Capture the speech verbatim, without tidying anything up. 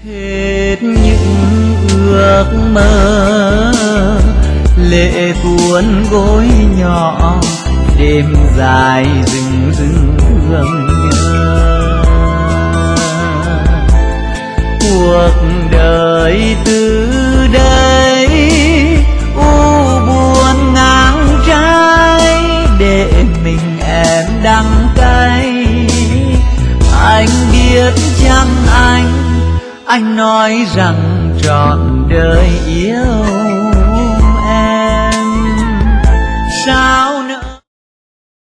Hết những ước mơ lệ cuốn gối nhỏ, đêm dài rừng rừng thương nhớ. Cuộc đời từ đây u buồn ngang trái, để mình em đắng cay. Anh biết chăng anh, anh nói rằng trọn đời yêu em. Sao